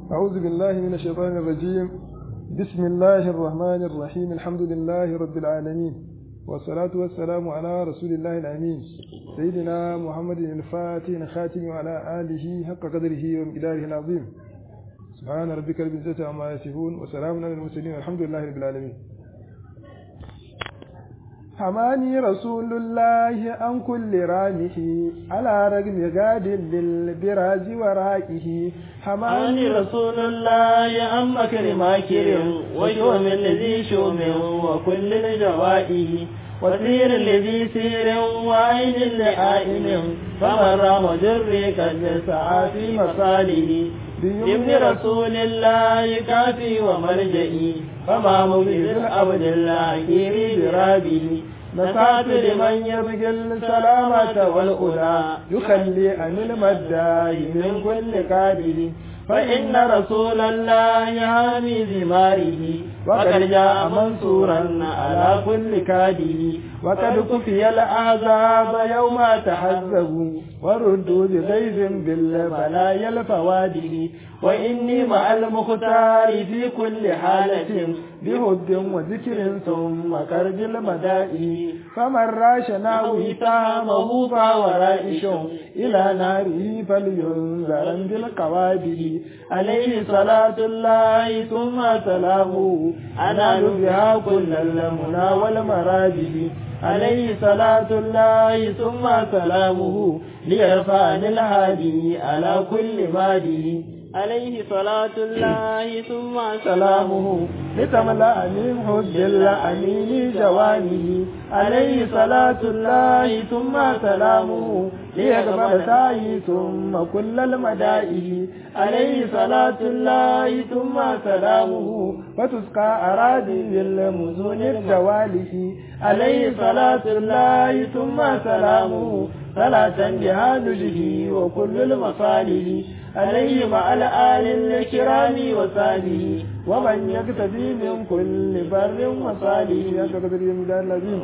أعوذ بالله من الشيطان الرجيم. بسم الله الرحمن الرحيم. الحمد لله رب العالمين، والصلاة والسلام على رسول الله الأمين سيدنا محمد الفاتح الخاتم وعلى آله حق قدره ومقداره العظيم. سبحان ربك رب العزة عما يصفون وسلام على المرسلين والحمد لله رب العالمين. حماني رسول الله عن كل رامه على رغم غاد للبراز ورائه. حماني رسول الله عن مكر ماكر وشوم الذي شوم وكل الجوائه وسير الذي سير وعين لعائن فمن رام جري قد سعى في مصاله. بابن رسول الله كافي ومرجئي فما مبيد العبد العكير برابه. نصحت لمن يبغي السلامة والأولى يخلي عن المداء من كل كاده. فإن رسول الله حامي ثماره وقد جاء منصورا على كل كاده. وقد كفي الأعزاب يوم تحزبوا وردوا بغيظ بالبلايا الفواده. وإني مع المختار في كل حالة بهد وذكر ثم كرب المدائه. فمن راش ناوي تامه فورائش إلى ناره فلينذرا بالقوابه. عليه صلاة الله ثم سلامه أنال بها كل المنى والمراجه. عليه صلاة الله ثم سلامه ليرفعني الهادي على كل ماده. عليه صلاة الله ثم سلامه لتملأ من حب الأمين جوانه. عليه صلاة الله ثم سلامه ليقبل سعي ثم كل المدائه. عليه صلاة الله ثم سلامه فتسقى أراضي بالمزون الجوالح. عليه صلاة الله ثم سلامه صلاة بها نجه وكل المصالح. عليه مع الآل الكرام وصاله ومن يقتدي من كل بر وصالح.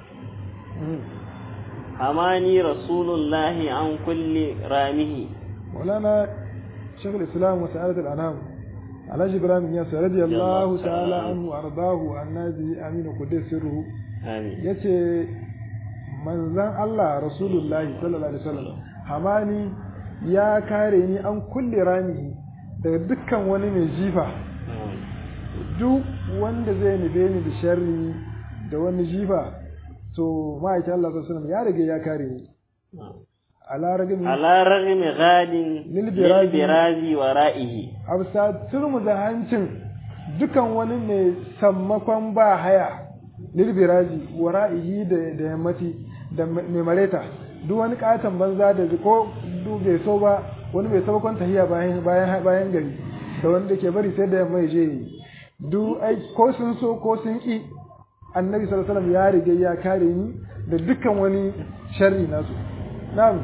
حماني رسول الله عن كل رامه. مولانا شيخ الإسلام وسعادة الأنام على إبراهيم ياسر رضي الله تعالى عنه وأرضاه وعن نازه آمين وقدس سره. yace manzon Allah Rasulullahi sallallahu alaihi wasallam hamani ya kare ni an kulle rami daga dukkan wani mai jifa. Duk wanda zai nufe ni da sharri da wani jifa to ma'aikin Allah sallallahu alaihi wasallam ya rage ya kare ni. ala ragami gadin lilbirazi wa ra'ihi. Absa turmu da hancin dukan wani mai sammakon ba haya lilbirazi wa ra'ihi da yammaci da mai mareta. Duk wani katon banza da ko bai so ba wani bai saba kwanta hiya bayan gari da wanda ke bari sai da yamma ya je duk ai ko sun so ko sun ki annabi sallallahu alaihi wasallam ya rige ya kare ni da dukkan wani sharri nasu. na'am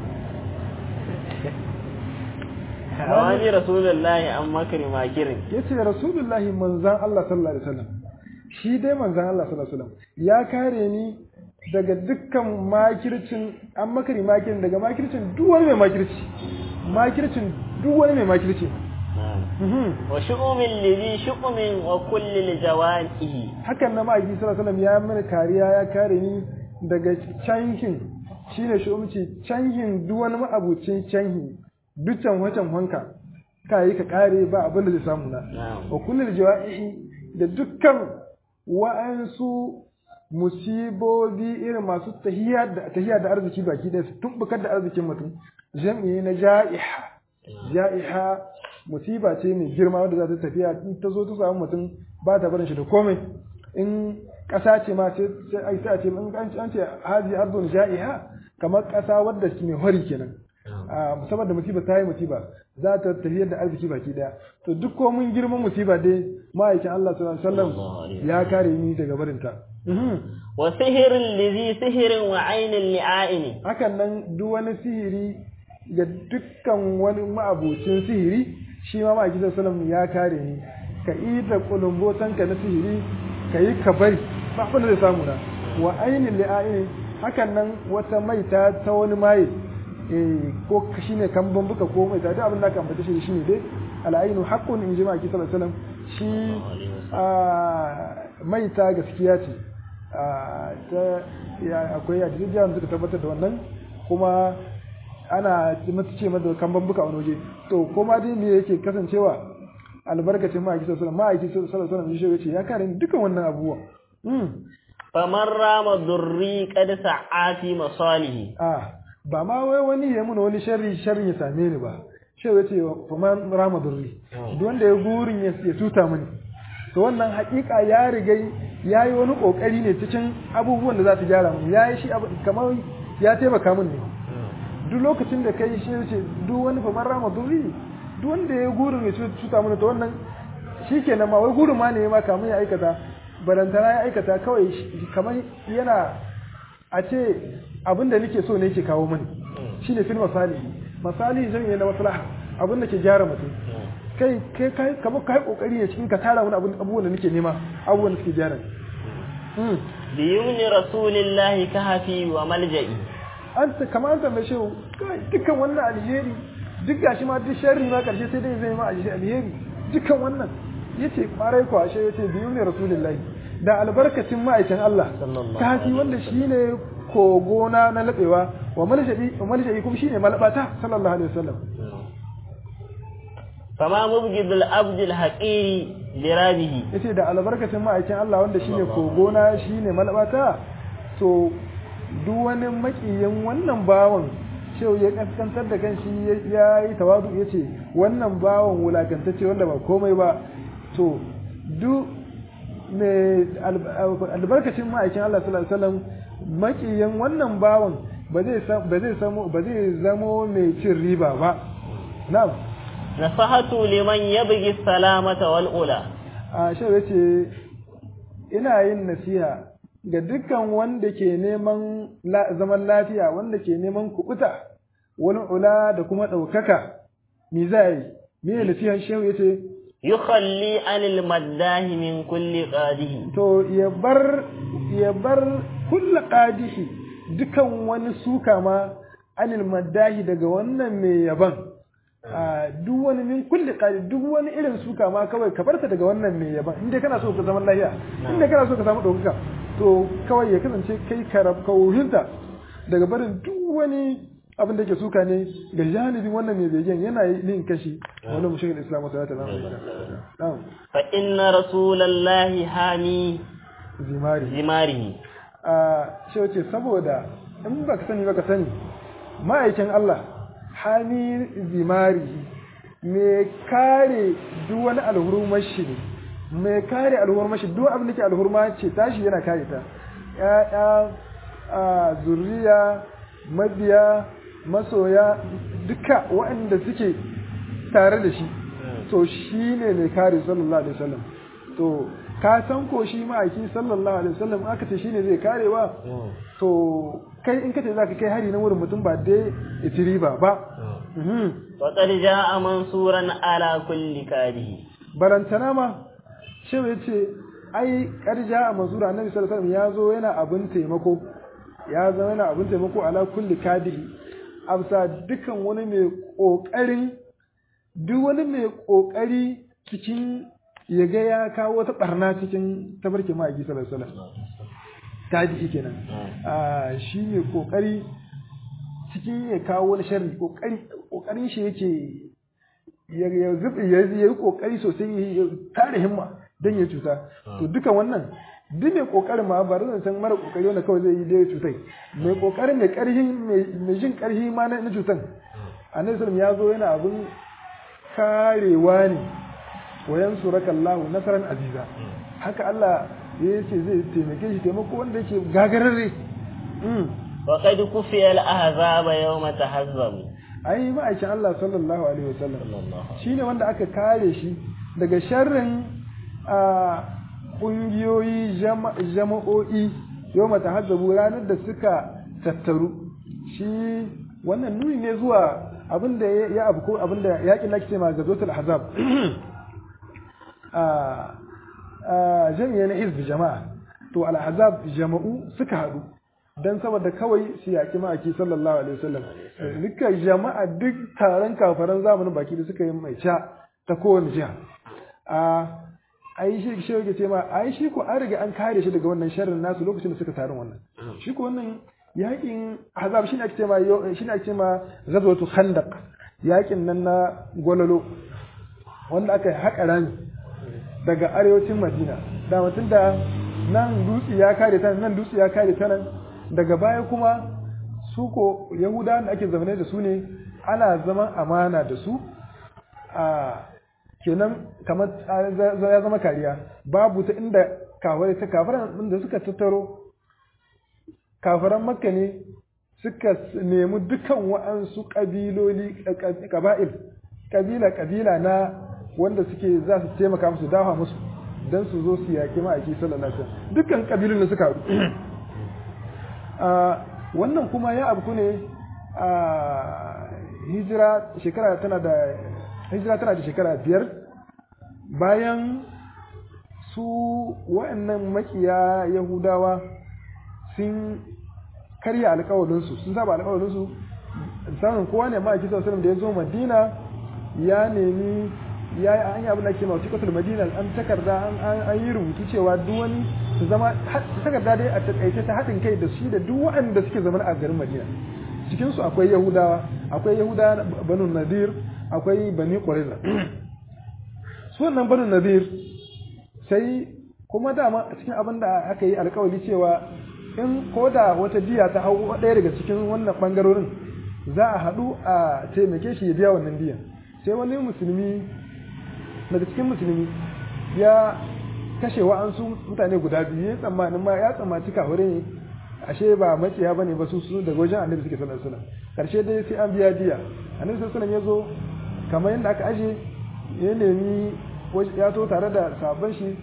wani rasulullahi an makari makirin yace rasulullahi manzan Allah sallallahu alaihi wasallam shi dai manzan Allah sallallahu alaihi wasallam ya kare ni daga dukkan makircin an makari makirin daga makircin duk wani mai makircin duk wani mai makirci. wa shu'umin lidhi shu'umin wa kulli jawanihi. Hakan na ma'aiki sallallahu alaihi wasallam ya mana kariya ya kare ni daga canhin shine shu'umci canhin duk wani ma'abucin canhi dukkan wacan hanka kai ka kare ba abin da zai samu na. wa kulli jawanihi da dukkan wa'ansu musibobi irin masu tahiya da arziki baki da su tumbukar da arzikin mutum. Jam'i na ja'iha musiba ce mai girma wadda za ta tafiya in ta zo ta samu mutum ba ta barin shi da komai. In ƙasa ce ma sai a ce in an ce hazi ardun ja'iha kamar ƙasa wadda ke mai hori kenan. Musamman da musiba ta yi musiba za ta tafiyar da arziki baki daya. To duk komin girman musiba dai ma'aikin Allah sallallahu alaihi wasallam ya kare ni daga barinta. wa sihirin lizi sihirin wa ainin li'aini. Hakan nan duk wani sihiri ga dukkan wani ma'abucin sihiri shi ma ma'aikin sallallahu ya kare ni. Ka yi da kulumbotanka na sihiri ka yi ka bari ba abin da zai samu na. wa ainin li'aini hakan nan wata maita ta wani maye ko shine kan bambuka ko maita duk abin da ka ambata shi shine dai al'ainu haqqun in jima'a sallallahu alaihi wasallam shi maita gaskiya ce akwai hadisi da suka tabbatar da wannan kuma ana mata ce mata kan bambuka wani waje to kuma dai me yake kasancewa albarkacin ma'aiki sallallahu alaihi wasallam shi yace ya kare dukan wannan abubuwa faman rama durri qad sa'ati masalihi ba ma wai wani ya mun wani sharri ya same ni ba shi yace faman rama durri duk wanda ya gurin ya tuta mini to wannan hakika ya riga yayi wani kokari ne cikin abubuwan da za ta gyara mu yayi shi kamar ya taimaka min ne duk lokacin da kai shi yace duk wani faman rama durri duk wanda ya gurin ya tuta mini to wannan shikenan ma wai gurin ma ne ma kamun ya aikata barantana ya aikata kawai kamar yana a ce abinda nake so ne yake kawo mani shine fil masali zan yi na maslaha abinda ke gyara mutum kai kamar kai kokari ne cikin ka tara wani abubuwan da nake nema abubuwan da suke gyara bi yumni rasulillahi kahfi wa malja'i anta kamar anta mai shehu dukkan wannan alheri duk gashi ma duk sharri ma karshe sai dai zai ma alheri dukkan wannan yace kwarai kwa ashe yace biyu ne rasulullahi da albarkacin ma'aikin Allah kafi wanda shine kogona na labewa wa malja'i kuma shine malabata sallallahu alaihi wasallam fama mubghidul abdul haqiri lirabihi yace da albarkacin ma'aikin Allah wanda shine kogona shine malabata to duk wani makiyin wannan bawon shehu ya kaskantar da kanshi ya yi tawadu yace wannan bawon wulakantacce wanda ba komai ba to duk mai albarkacin ma'aikin Allah sallallahu alaihi wasallam makiyin wannan bawon ba zai zamo mai cin riba ba na'am nasahatu liman yabghi salamata wal ula shehu yace ina yin nasiha ga dukkan wanda ke neman zaman lafiya wanda ke neman kubuta wal ula da kuma daukaka me zai me nasiha shehu yace yukhalli anil maddahi min kulli qadihi to ya bar kulli qadihi dukan wani suka ma anil maddahi daga wannan mai yaban duk wani min kulli qadi duk wani irin suka ma kawai ka barta daga wannan mai yaban inda kana so ka zama lafiya inda kana so ka samu daukaka to kawai ya kasance kai kauhinta daga barin duk wani abin da ke suka ne ga janibin wannan mai begen yana yin kashi wani mushin islam ta ta nan fa inna rasulallahi hami zimari shi wace saboda in baka sani ma'aikin Allah hami zimari mai kare duk wani alhurmar shi ne mai kare alhurmar shi duk abin da ke alhurma ce tashi yana kare ta ya'ya zuriya mabiya masoya duka waɗanda suke tare da shi to shi ne mai kare sallallahu alaihi wasallam to ka san ko shi ma'aiki sallallahu alaihi wasallam aka ce shine zai karewa to kai in kace zaka kai hari na wurin mutum ba dai itiri ba wa qad jaa mansuran ala kulli kadihi barantana ma shi yace ai qad jaa mansura annabi sallallahu alaihi wasallam yazo yana abin taimako ya zama yana abin taimako ala kulli kadihi amsa dukan wani mai kokarin duk wani mai kokari cikin ya ga ya kawo wata barna cikin tabarkin ma'aiki sallallahu alaihi wasallam kadihi kenan shi ne kokari cikin ya kawo wani sharri kokarin shi yake ya zubi ya yi kokari sosai ya tare himma dan ya cuta to dukan wannan duk mai kokarin ma ba zan san mara kokari wanda kawai zai yi da cutai mai kokarin mai karhi mai jin karhi ma na cutan annabi sallallahu ya zo yana abin karewa ne wayan surakallahu nasaran aziza haka Allah ya ce zai taimake shi taimako wanda yake gagararre wa qad kufiya al-ahzaba yawma tahazzabu ai ma'aikin Allah sallallahu alaihi wasallam shine wanda aka kare shi daga sharrin ƙungiyoyi jama'o'i yau mata hazzabu ranar da suka tattaru shi wannan nuni ne zuwa abinda ya abu ko abinda yaƙin da ake ma gazotul ahzab jami'a na hizb jama'a to al-ahzab jama'u suka haɗu dan saboda kawai su yaƙi ma'aiki sallallahu alaihi wasallam duka jama'a duk taron kafaran zamanin baki da suka yi mai ca ta kowane jiha ai shi yake ce ma ai shi ko an riga an kare shi daga wannan sharrin nasu lokacin da suka tarin wannan shi ko wannan yakin Ahzab shine ake ce ma ghazwatu Khandaq yakin nan na Gololo wanda aka haƙa rami daga arewacin Madina da mutum da nan dutse ya kare ta nan dutse ya kare ta nan daga baya kuma su ko Yahudawan da ake zaune da su ne ana zaman amana da su kenan kamar ya zama kariya babu ta inda kafiran da suka tattaro kafiran Makka ne suka nemi dukan wa'ansu kabila na wanda suke za su taimaka musu dafa musu don su zo su yaƙi ma'aiki sallallahu alaihi wasallam dukkan kabilun da suka haɗu wannan kuma ya abu ne hijira tana da shekara 5 bayan su wa'annan makiya Yahudawa sun karya alƙawarinsu sun saba alƙawarinsu sanin kowa ne ma'aiki sallallahu alaihi wasallam da ya zo Madina ya nemi ya yi an yi abin da ke mawuci kasar Madina an takarda an yi rubutu cewa duk wani su zama takarda dai a takaice ta haɗin kai da shi da duk waɗanda suke zama a garin Madina cikinsu akwai Yahudawa Banu Nadir akwai Bani Qurayza su wannan Banu Nadir sai kuma dama a cikin abin da aka yi alƙawari cewa in ko da wata diya ta hau ɗaya daga cikin wannan ɓangarorin za a haɗu a taimake shi ya biya wannan diyan sai wani musulmi daga cikin musulmi ya kashe wa'ansu mutane guda biyu ya tsammaci kafirai ne ashe ba maciya bane ba su daga wajen annabi suke sallallahu alaihi wasallam karshe dai sai an biya diya annabi sallallahu alaihi wasallam ya zo kamar yadda aka aje ya nemi ya to tare da sabon shi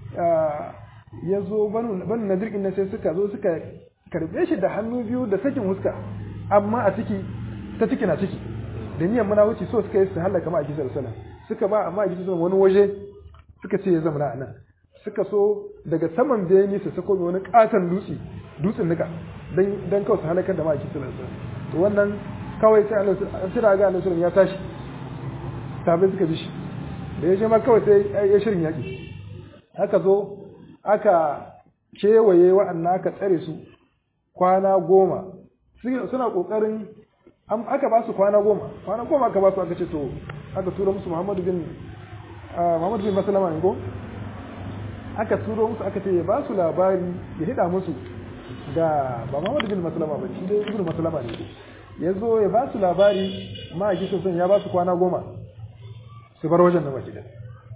ya zo banu nadir din sai suka zo suka karbe shi da hannu biyu da sakin huska amma a ciki ta ciki na ciki da niyyar muna wuce so suka yi su halaka ma a gisar sana suka ba amma a gisar wani waje suka ce ya zama na nan suka so daga saman bene su sako wani katon dutsen nika dan kawai su halakar da ma a gisar sana to wannan kawai sai an tira ga annabi ya tashi tabai suka ji shi da ya je ma kawai sai ya shirin yaki haka zo aka kewaye wa'annan aka tsare su kwana 10 suna kokarin aka ba su kwana 10 aka ba su aka ce to aka tura musu Muhammadu bin Maslama ne ko aka turo musu aka ce ya ba su labari ya hida musu da ba Muhammadu bin Maslama ba shi dai ibnu Maslama ne ya zo ya ba su labari ma a gishin sun ya ba su kwana 10 su bar wajen nan baki da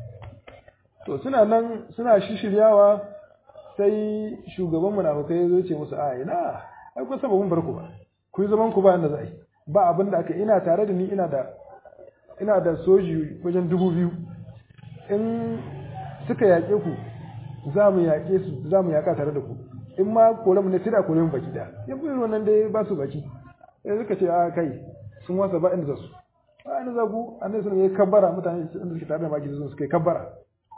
to suna nan suna shishiryawa sai shugaban munafikai ya zo ce musu a ina ai kun saba mun barku ba ku yi zaman ku ba inda za yi ba abin da aka ina tare da ni ina da soji wajen 2000 in suka yaƙe ku za mu yaƙe su za mu yaƙa tare da ku in ma kore mu ne sai da kore mu baki da ya fi wannan dai ba su baki sai suka ce a kai sun wasa ba inda za su ba inda za ku annabi sun yi kabbara mutane inda suke tare da maki sun suka yi kabbara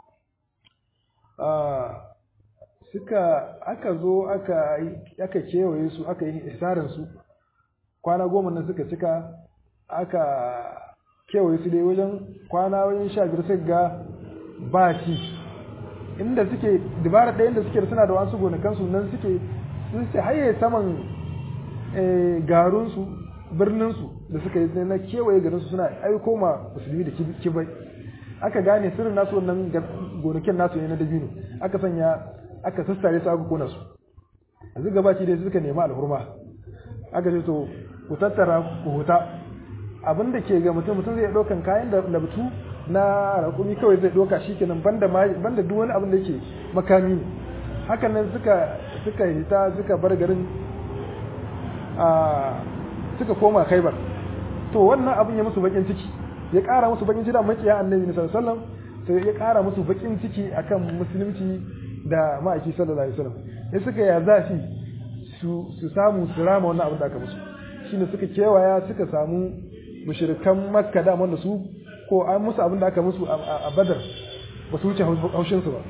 aka zo aka kewaye su aka yi isarin su kwana 10 nan suka cika aka kewaye su dai wajen 15 suka ga ba ci inda suke dubara ɗaya inda suke suna da wasu gonakansu nan suke haye saman garunsu birninsu da suka yi na kewaye garinsu suna aiko ma musulmi da kibai aka gane sirrin nasu wannan gonakin nasu ne na dabino aka sanya aka sassare su aka kona su yanzu gabaci dai suka nemi alhurma aka ce to ku tattara ku huta abin da ke ga mutum zai ɗaukan kayan da labtu na rakumi kawai zai ɗauka shi kenan banda duk wani abin da yake makami ne hakan nan suka hita suka bar garin suka koma Khaibar to wannan abin ya musu bakin ciki ya ƙara musu bakin ciki da makiya annabi sallallahu alaihi wasallam sai ya ƙara musu bakin ciki akan musulunci da ma'aiki sallallahu alaihi wasallam sai suka ya zafi su samu su rama wannan abin da aka musu shine suka kewaya suka samu mushrikan Makka da wanda su ko an musu abin da aka musu a Badar ba su wuce haushin su ba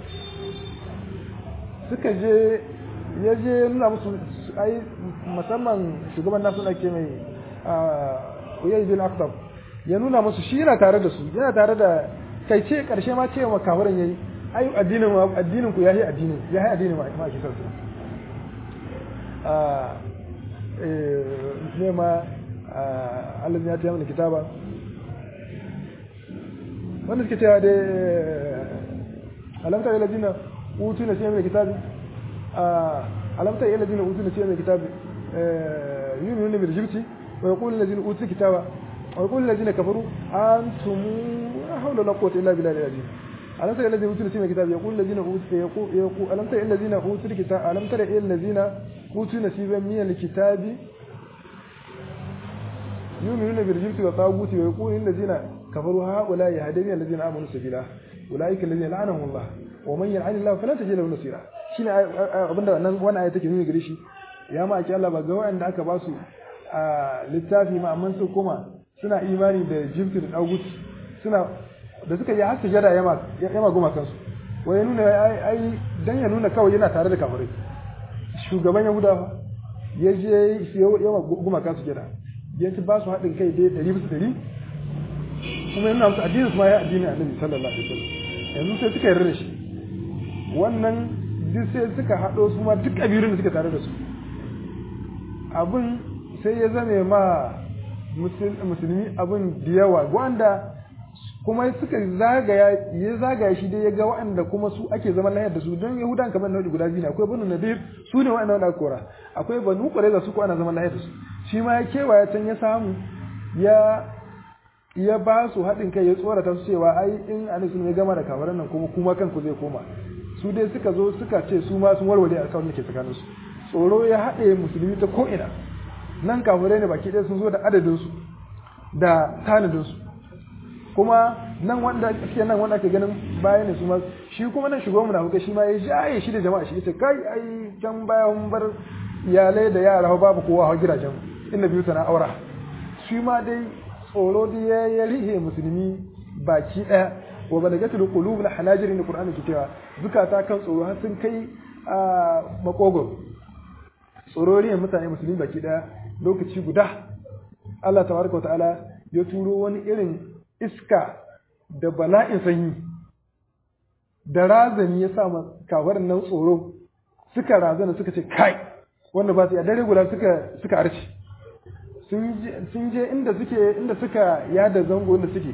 suka je nuna musu ai musamman shugaban nasu da ke mai Uyay bin Akhtab ya nuna musu shi yana tare da su yana tare da kai ce karshe ma ce wa kafirin yayi ai addinin ku yayi addinin ma ake sarsa ne ma Allah ya tayar mana kitaba wanda suke cewa da alamta ila dina utu na sai kitabi alamta ila dina utu na sai kitabi yu'minuna bil jibti wa yaqulu allazina utu kitaba wa yaqulu allazina kafaru antum la hawla wala quwwata illa billahi al-azim alamta ila allazina utu na sai kitabi yaqulu allazina utu alamta ila allazina utu kitaba alamta ila allazina utu nasiban min al-kitabi yu'minuna bil jibti wa taguti wa yaqulu allazina كفروا هؤلاء يهدون الذين آمنوا سبيلا أولئك الذين لعنهم الله ومن يلعن الله فلا تجد له نصيرا شنو abinda wannan aya take nuni gare shi ya ma ake Allah ba ga wanda aka ba su littafi ma amma su kuma suna imani da jibti da dagut suna da suka yi har sujada yama goma kansu wai nuna ai dan ya nuna kawai yana tare da kafirai shugaban Yahudawa ya je yama goma kansu sujada ya ci ba su haɗin kai dai 100% kuma yana musu addinin su ma ya addini Annabi sallallahu alaihi wasallam yanzu sai suka yarda da shi wannan duk sai suka hado su ma duk kabilun da suka tare da su abun sai ya zame ma musulmi abun da yawa wanda kuma suka zagaya shi dai ya ga wanda kuma su ake zaman lahiyar da su don Yahudan kamar nau'i guda biyu ne akwai banu Nadir su ne wanda aka kora akwai banu Qurayza su ko ana zaman lahiyar da su shi ma ya kewaya can ya samu ya ba su haɗin kai ya tsorata su cewa ai in Annabi ya gama da kawaran nan kuma kanku zai koma su dai suka zo suka ce su ma sun warware alƙawarin da ke tsakanin su tsoro ya haɗe musulmi ta ko ina nan kafirai ne baki ɗaya sun zo da adadin su da tanadin su kuma nan wanda ake ganin baya ne su ma shi kuma nan shugaban munafika shi ma ya jaye shi da jama'a shi yace kai ai can baya mun bar iyalai da yara babu kowa a gidajen inda biyu tana aura shi ma dai tsoro da ya rihe musulmi baki daya wa balagatul qulub la hanajir in qur'ani ke cewa zukata kan tsoro har sun kai makogoro tsoro rihe mutane musulmi baki daya lokaci guda Allah tabaraka wa ta'ala ya turo wani irin iska da bala'in sanyi da razani ya sa kafarin nan tsoro suka razana suka ce kai wanda ba su a dare guda suka arci sun je inda suka yada zango inda suke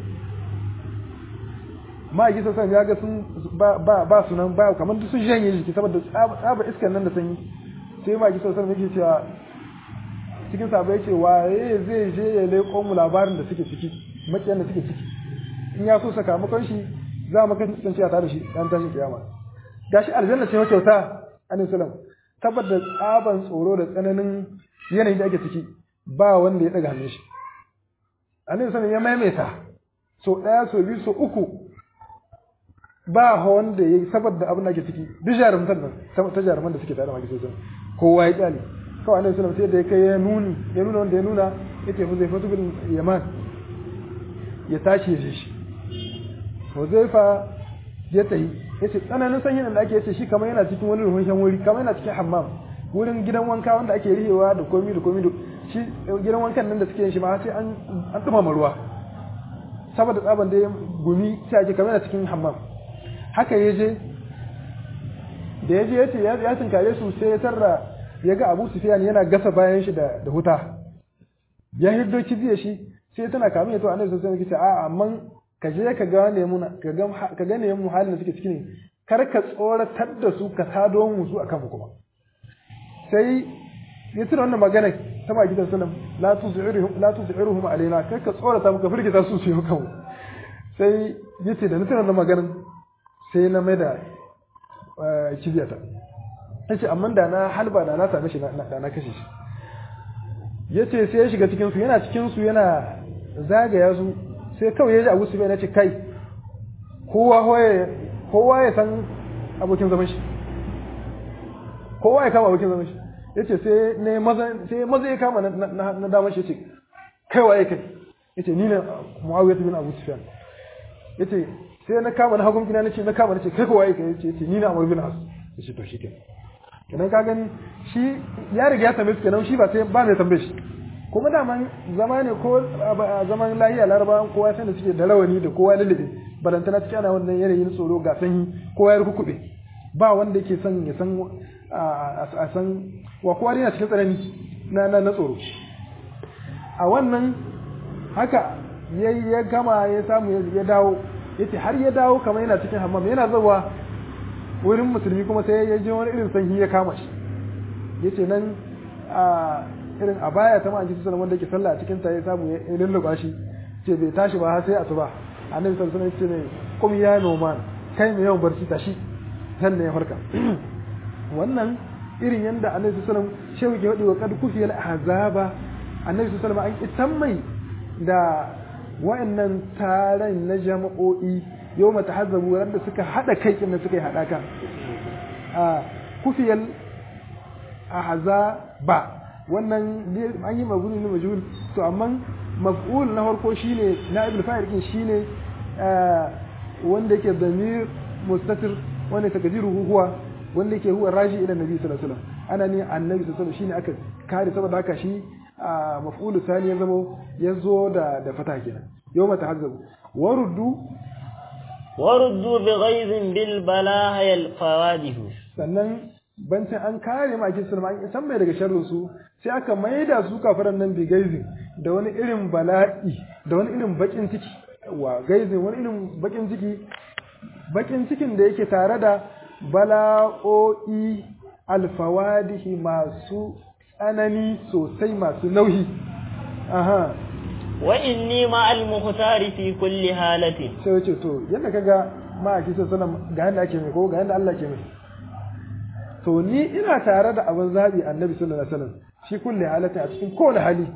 ma'aiki sassan ya ga sun ba su nan ba kamar sun janye jiki saboda tsaba iskan nan da sanyi sai ma'aiki sassan yake cewa cikin sabai ce waye zai je ya leƙo mu labarin da suke ciki makiyan da suke ciki in ya so sakamakon shi za mu kasance a tare shi dan tashin kiyama gashi aljanna ce kyauta annabi sallam saboda tsaban tsoro da tsananin yanayin da ake ciki ba wanda ya daga hannun shi annabi sallam ya maimaita so daya so biyu so uku ba wanda ya saboda abin da ake ciki duk jarumtan nan ta jaruman da suke tare da maki sosai kowa ya kyale kawai annabi sallam sai da ya kai ya nuna wanda ya nuna yake Huzaifa bin Yaman ya tashi ya shi Huzaifa ya tayi yace tsananin sanyin da ake yace shi kamar yana cikin wani ruhun shan wuri kamar yana cikin hammam wurin gidan wanka wanda ake rihewa da komi shi gidan wankan nan da suke yin shi ma sai an dumama ruwa saboda tsaban da gumi sai ake kamar yana cikin hammam haka yaje da yaje yace ya tinkare su sai ya tarra ya ga Abu Sufyan yana gasa bayan shi da huta ya hiddo kibiye shi sai tana kamin ya to Annabi sallallahu alaihi wasallam yace a amma ka je ka gane mu ka gane mu halin da suke ciki ne kar ka tsoratar da su ka tado mu su akan mu kuma sai ya tura wannan magana ta ba gidan sallam la tuziruhum alaina kar ka tsorata mu ka firgita su su yi kanmu sai yace da tura wannan magana sai na mai da kibiyata yace amma da na halba da na same shi da na kashe shi yace sai ya shiga cikin su yana zagaya su sai kawai ya ji Abu Sufyan ya ce kai kowa ya san abokin zaman shi kowa ya kama abokin zaman shi yace sai maza ya kama na damar shi yace kai waye kai yace ni ne Muawiya bin Abu Sufyan yace sai na kama na hagun kina nace kai kowa waye kai yace ni ne Amr bin As yace to shi kenan ka gani shi ya riga ya tambaye su kenan shi ba sai ba mai tambaye shi kuma da man zama ne ko zaman lahiya laraba kowa sai da suke da rawani da kowa lallabe balantana cikin ana wannan yanayin tsoro ga sanyi kowa ya rukube ba wanda yake son ya san a san wa kowa yana cikin tsanani na tsoro a wannan haka ya gama ya samu ya dawo yace har ya dawo kamar yana cikin hammam yana zawa wurin musulmi kuma sai ya ji wani irin sanyi ya kama shi yace nan irin a baya ta ma'aji sallallahu wanda yake sallah a cikin ta ya samu ya lulluɓa shi ce bai tashi ba har sai asuba annabi sallallahu alaihi wasallam ya ce kum ya noman kai mai yawan barci tashi sannan ya farka wannan irin yanda annabi sallallahu alaihi wasallam shehu ke wadi wa kad kufiyal ahzaba annabi sallallahu alaihi wasallam an isan mai da wa'annan taron na jama'o'i yau mata hazzabu wanda suka hada kai kin da suka yi hadaka kufiyal ahzaba wannan an yi maguni ne majhul to amma maf'ul na farko shine na'ibul fa'il din shine wanda yake damir mustatir wanda takdiruhu huwa wanda yake huwa raji ila nabi sallallahu alaihi wasallam ana ne annabi sallallahu alaihi wasallam shine aka kare saboda haka shi maf'ul thani ya zama yazo da fata kenan yawma tahazzabu waruddu bi ghaizin bil balaha al fawadihu sannan bancin an kare ma ake sulma an san mai daga sharrin su sai aka maida su kafiran nan bi gaizin da wani irin bala'i da wani irin bakin ciki wa gaizin wani irin bakin cikin da yake tare da bala'o'i alfawadihi masu tsanani sosai masu nauyi aha wa inni ma al-muhtari fi kulli halati sai wace to yanda kaga ma ake sallallahu ga yanda ake mai ko ga yanda Allah ke mai to ni ina tare da abin zabi annabi sallallahu alaihi wasallam shi kulli halati a cikin kowane hali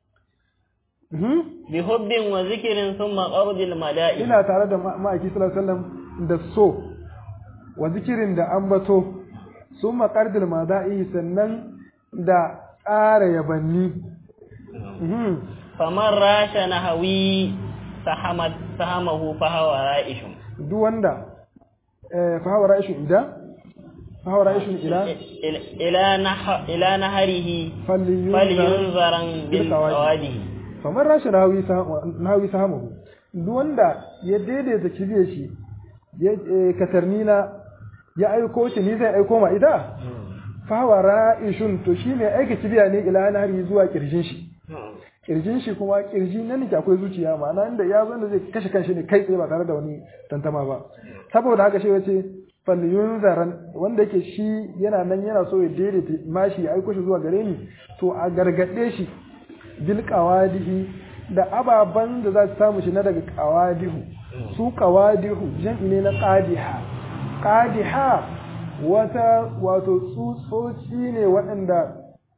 bi hubbin wa zikrin thumma qardil mala'i ina tare da ma'aiki sallallahu alaihi wasallam da so wa zikirin da ambato thumma qardil mala'i sannan da tsara yabanni faman rasha nahawi sahamahu fa hawa ra'ishun duk wanda fa hawa ra'ishun فهو رئيس إلى نهره فلينظرا بالقواده فمن راش نهوي سهمه duk wanda ya daidaita kibiyar shi katarnina ya aiko shi ni zai aiko ma ita fawa ra'ishun to shine aika kibiya ne ila nahari zuwa kirjin shi kuma kirji nan ne akwai zuciya ma'ana inda ya zo da zai kashe kanshi ne kai tsaye ba tare da wani tantama ba saboda haka shi wace falyun zaran wanda yake shi yana nan yana so ya daidaita mashi ya aiko shi zuwa gare ni to a gargade shi bil qawadihi da ababan da za su samu shi na daga qawadihu su qawadihu jam'i ne na qadiha wato tsutsotsi ne waɗanda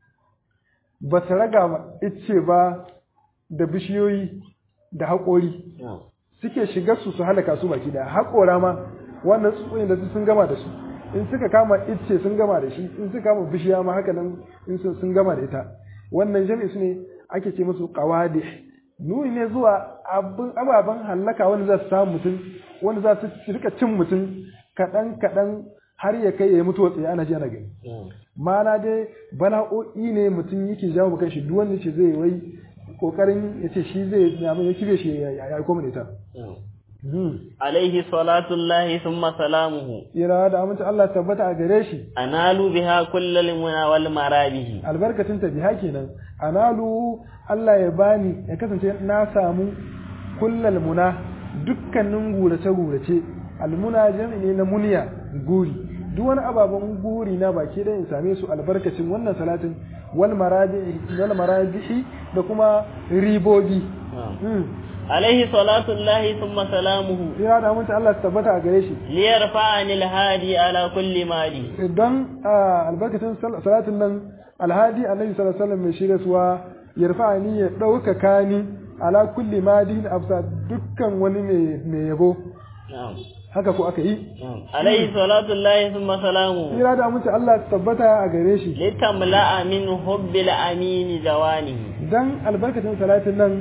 ba su raga ice ba da bishiyoyi da haƙori suke shiga su halaka su baki da haƙora ma wannan tsuntsun da sun gama da su in suka kama ice sun gama da shi in suka kama bishiya ma haka nan in sun gama da ita wannan jami'i su ne ake ce musu qawadi nuni ne zuwa ababen hallaka wanda za su samu mutum wanda za su rika cin mutum kaɗan har ya kai ya yi mutuwa tsaye ana ji ana gani mana dai bala'o'i ne mutum yake jawo kan shi duk wanda ce zai wai kokarin ya ce shi zai ya kibe shi ya aiko mu da ita alaihi salatullahi thumma salamuhu ira da amince Allah tabbata a gare shi analu biha kullal muna wal marabihi albarkatin ta biha kenan analu Allah ya bani ya kasance na samu kullal muna dukkanin gurace almuna jami'i ne na muniya guri duk wani ababen guri na baki da in same su albarkacin wannan salatin wal marabihi da kuma ribobi alaihi salatu llahi thumma salamuhu ya da mun Allah tabbata a gare shi li yarfa'ani alhadi ala kulli mali dan albarkatun salatin nan alhadi annabi sallallahu alaihi wasallam mai shirye suwa yarfa'ani ya dauka ni ala kulli mali absa dukkan wani mai yabo haka ko aka yi alaihi salatu llahi thumma salamuhu ya da mun Allah tabbata a gare shi litamla'a min hubbil amin jawanihi dan albarkatun salatin nan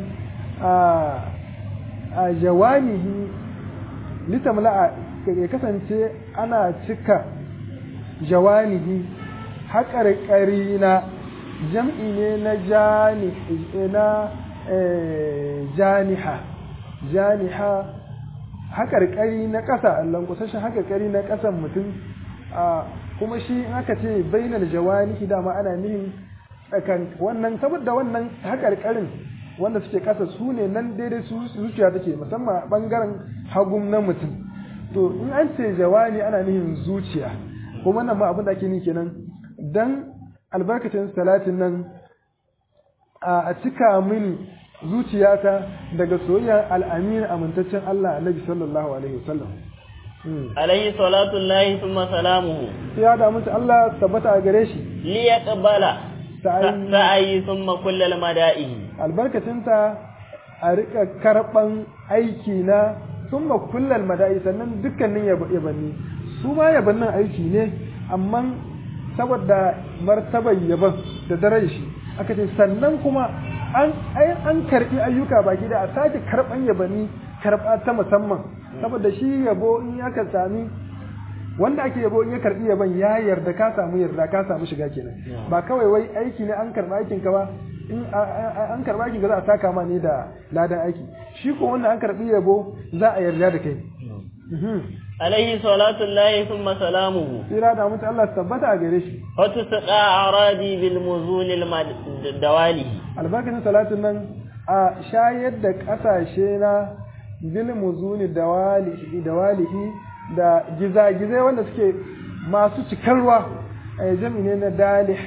a jawanihi litamla'a ya kasance ana cika jawanihi haƙarƙari na jam'i ne na janiha haƙarƙari na ƙasa lankwasashen haƙarƙari na ƙasan mutum kuma shi in aka ce bainal jawanihi dama ana nihin tsakan wannan saboda wannan haƙarƙarin wanda suke ƙasa su ne nan daidai su zuciya take musamman bangaren hagun na mutum to in an ce jawani ana nihin zuciya kuma wannan ma abin da ake ni kenan dan albarkacin salatin nan a cika mini zuciyata daga soyayyar al'amin amintaccen Allah Annabi sallallahu alaihi wasallam alaihi salatu Allahi thumma salamuhu ya da mutu Allah tabbata a gare shi li yaqbala sa'ayi thumma kullal mada'i albarkacinta a rika karban aiki na thumma kullal mada'i sannan dukkanin yabanni su ma yabannin aiki ne amma saboda martabar yaban da darajar shi aka ce sannan kuma an karbi ayyuka baki da a sake karban yabanni karba ta musamman saboda shi yabo in aka sami wanda ake yabo in ya karbi yaban ya yarda ka samu shiga kenan ba kawai wai aiki ne an karba aikin ka ba in an karba aikin ka za a saka ma ne da ladan aiki shi ko wanda an karbi yabo za a yarda da kai alaihi salatu Allahi thumma salamuhu sira da mutu Allah tabbata a gare shi wato saqa aradi bil muzunil dawali albarkacin salatin nan a shayar da kasashe na bil muzuni dawalihi da gizagizai wanda suke masu cikar ruwa jami ne na dalih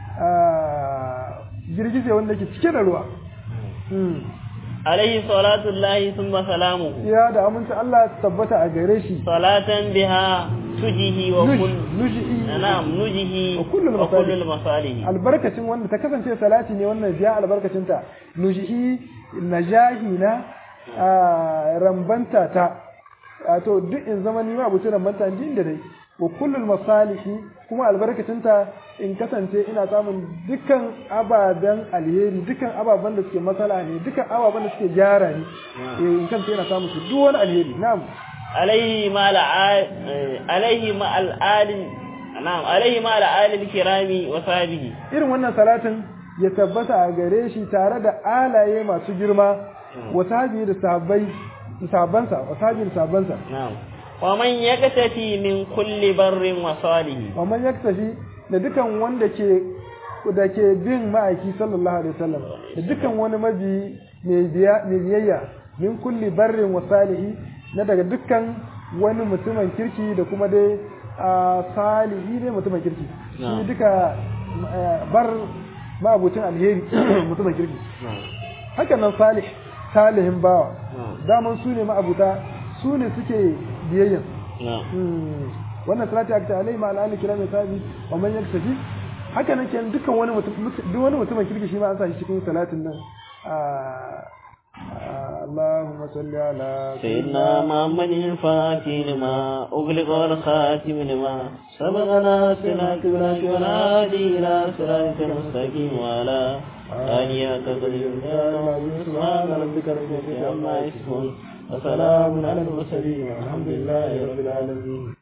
girgize wanda ke cike da ruwa alaihi salatu Allahi thumma salamu ya da aminta Allah tabbata a gare shi salatan biha tujihi wa nujihi wa kullu masalihi albarkacin wanda ta kasance salati ne wannan biya albarkacin ta nujihi najahi na rambanta ta to duk in zama ni ma abuci rambanta din da dai wa kullu masalihi kuma albarkacin ta in kasance ina samun dukkan ababen alheri dukkan ababen da suke matsala ne dukkan ababen da suke gyara ne in kasance ina samun su duk wani alheri na'am alaihi ma al kirami wa sahbihi irin wannan salatin ya tabbata a gare shi tare da alaye masu girma wa sahbihi da sahabbansa wa sahbihi da sahabbansa na'am wa man yaktafi min kulli barrin wa salihin wa man yaktafi da dukan wanda ke bin ma'aiki sallallahu alaihi wasallam da dukan wani mabi mai biyayya min kulli barrin wa salihi na daga dukan wani mutumin kirki da kuma dai salihi ne mutumin kirki shi duka bar ma'abucin alheri mutumin kirki hakan nan salihin bawa daman su ne ma'abuta su ne suke biyayya wannan salati aka ta alai ma al'ali kira mai sabi wa man yaktafi haka nan kenan dukkan wani mutumin kirki shi ma an sa shi cikin salatin nan اللهم صل على سيدنا محمد الفاتح لما أغلق والخاتم لما سبقنا صراط والهادي إلى صراط المستقيم وعلى آله سبحان ربك رب العزة عما يصفون وسلام على المرسلين والحمد لله رب العالمين